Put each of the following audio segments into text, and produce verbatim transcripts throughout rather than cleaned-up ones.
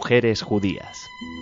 mujeres judías.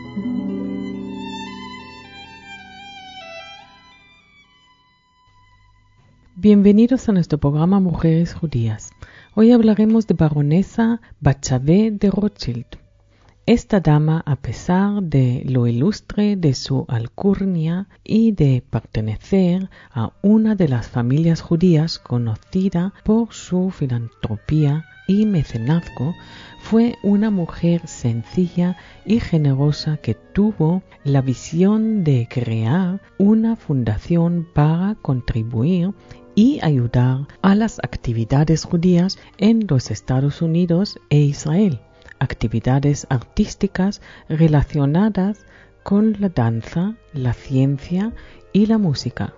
Bienvenidos a nuestro programa Mujeres Judías. Hoy hablaremos de baronesa Batshabé de Rothschild. Esta dama, a pesar de lo ilustre de su alcurnia y de pertenecer a una de las familias judías conocida por su filantropía y mecenazgo, fue una mujer sencilla y generosa que tuvo la visión de crear una fundación para contribuir y ayudar a las actividades judías en los Estados Unidos e Israel, actividades artísticas relacionadas con la danza, la ciencia y la música,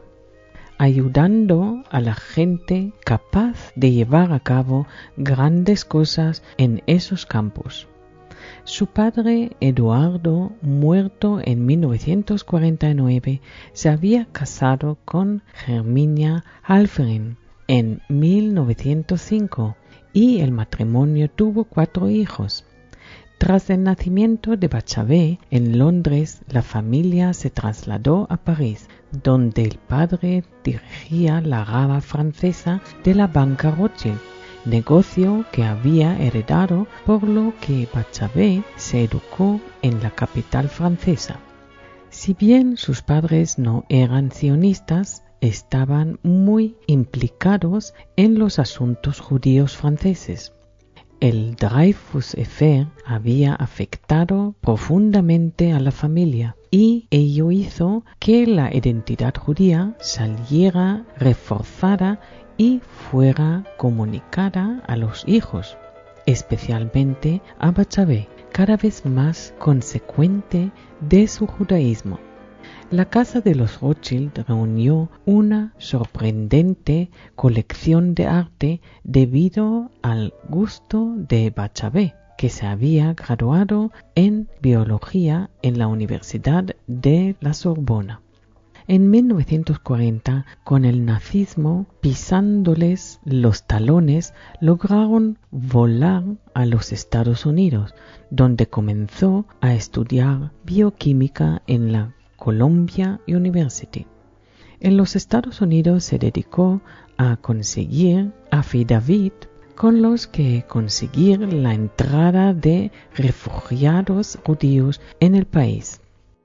ayudando a la gente capaz de llevar a cabo grandes cosas en esos campos. Su padre, Eduardo, muerto en mil novecientos cuarenta y nueve, se había casado con Herminia Halperin en mil novecientos cinco y el matrimonio tuvo cuatro hijos. Tras el nacimiento de Batshabé en Londres, la familia se trasladó a París, donde el padre dirigía la rama francesa de la banca Rothschild, negocio que había heredado, por lo que Batshabé se educó en la capital francesa. Si bien sus padres no eran sionistas, estaban muy implicados en los asuntos judíos franceses. El Dreyfus-Affair había afectado profundamente a la familia y ello hizo que la identidad judía saliera reforzada y fuera comunicada a los hijos, especialmente a Batshabé, cada vez más consecuente de su judaísmo. La casa de los Rothschild reunió una sorprendente colección de arte debido al gusto de Batshabé, que se había graduado en biología en la Universidad de la Sorbona. En mil novecientos cuarenta, con el nazismo pisándoles los talones, lograron volar a los Estados Unidos, donde comenzó a estudiar bioquímica en la Columbia University. En los Estados Unidos se dedicó a conseguir affidavit con los que conseguir la entrada de refugiados judíos en el país.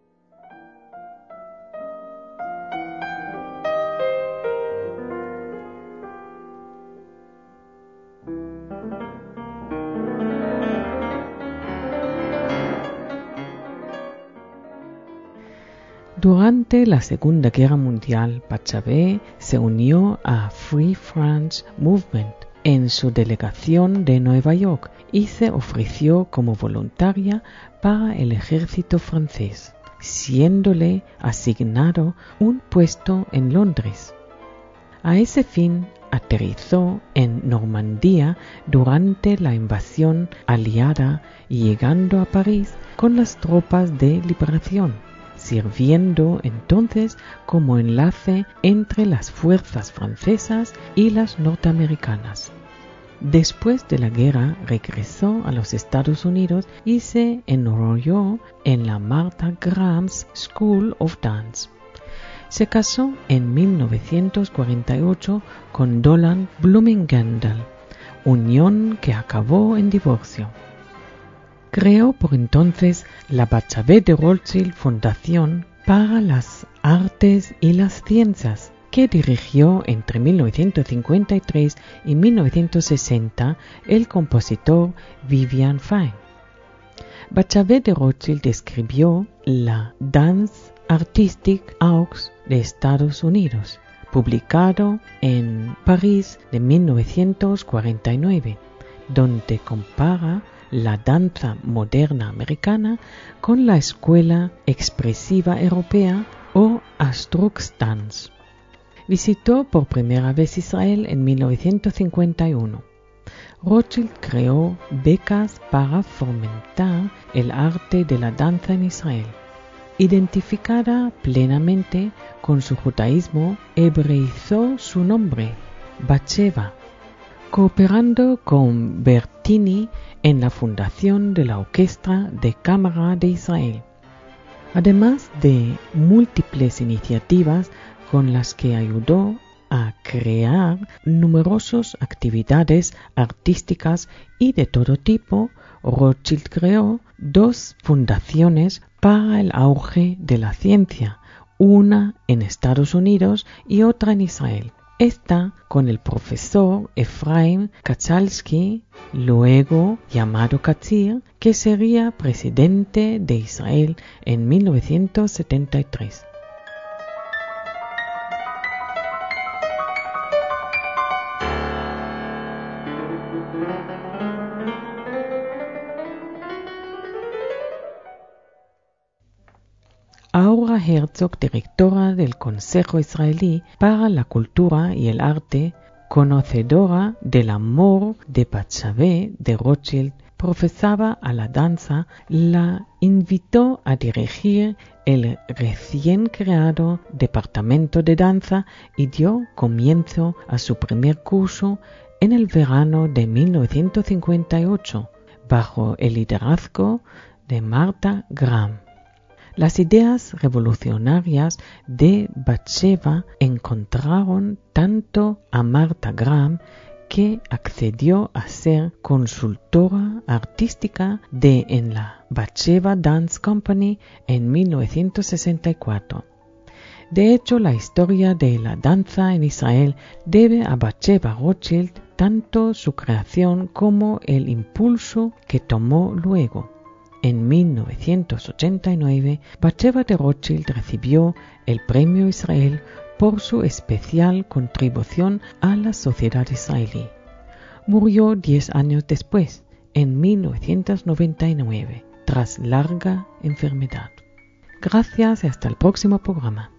Durante la Segunda Guerra Mundial, Batshabé se unió a Free France Movement en su delegación de Nueva York y se ofreció como voluntaria para el ejército francés, siéndole asignado un puesto en Londres. A ese fin, aterrizó en Normandía durante la invasión aliada y llegando a París con las tropas de liberación, sirviendo entonces como enlace entre las fuerzas francesas y las norteamericanas. Después de la guerra regresó a los Estados Unidos y se enrolló en la Martha Graham's School of Dance. Se casó en mil novecientos cuarenta y ocho con Dolan Bloomingandel, unión que acabó en divorcio. Creó por entonces la Batshabé de Rothschild Fundación para las Artes y las Ciencias, que dirigió entre mil novecientos cincuenta y tres y mil novecientos sesenta el compositor Vivian Fine. Batshabé de Rothschild escribió la Dance Artistic Aux de Estados Unidos, publicado en París de mil novecientos cuarenta y nueve, donde compara la danza moderna americana con la escuela expresiva europea o Ausdruckstanz. Visitó por primera vez Israel en mil novecientos cincuenta y uno. Rothschild creó becas para fomentar el arte de la danza en Israel. Identificada plenamente con su judaísmo, hebreizó su nombre, Batsheva, cooperando con Bertini en la fundación de la Orquesta de Cámara de Israel, además de múltiples iniciativas con las que ayudó a crear numerosas actividades artísticas y de todo tipo. Rothschild creó dos fundaciones para el auge de la ciencia, una en Estados Unidos y otra en Israel. Esta con el profesor Efraim Katchalsky, luego llamado Katzir, que sería presidente de Israel en mil novecientos setenta y tres. Aura Herzog, directora del Consejo Israelí para la Cultura y el Arte, conocedora del amor de Batshaveh de Rothschild, profesaba a la danza, la invitó a dirigir el recién creado Departamento de Danza y dio comienzo a su primer curso en el verano de mil novecientos cincuenta y ocho, bajo el liderazgo de Martha Graham. Las ideas revolucionarias de Batsheva encontraron tanto a Martha Graham, que accedió a ser consultora artística de en la Batsheva Dance Company en mil novecientos sesenta y cuatro. De hecho, la historia de la danza en Israel debe a Batsheva Rothschild tanto su creación como el impulso que tomó luego. En mil novecientos ochenta y nueve, Batsheva de Rothschild recibió el Premio Israel por su especial contribución a la sociedad israelí. Murió diez años después, en mil novecientos noventa y nueve, tras larga enfermedad. Gracias y hasta el próximo programa.